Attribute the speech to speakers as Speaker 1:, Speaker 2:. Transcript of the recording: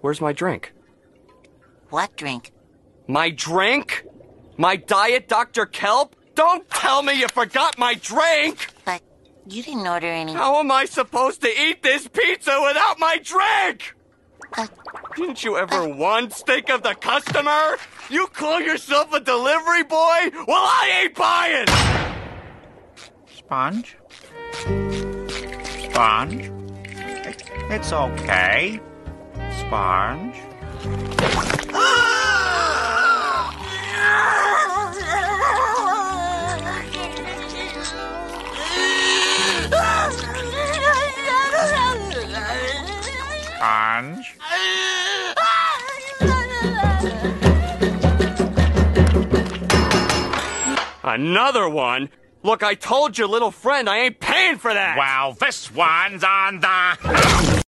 Speaker 1: Where's my drink?
Speaker 2: What drink?
Speaker 1: My drink? My Diet Dr. Kelp? Don't tell me you forgot my drink!
Speaker 2: But you didn't order any.
Speaker 1: How am I supposed to eat this pizza without my drink? Didn't you ever once think of the customer? You call yourself a delivery boy? Well, I ain't buying!
Speaker 3: Sponge? Sponge? It's okay. Sponge? Sponge?
Speaker 1: Another one? Look, I told you, little friend, I ain't paying for that!
Speaker 3: Well, this one's on the...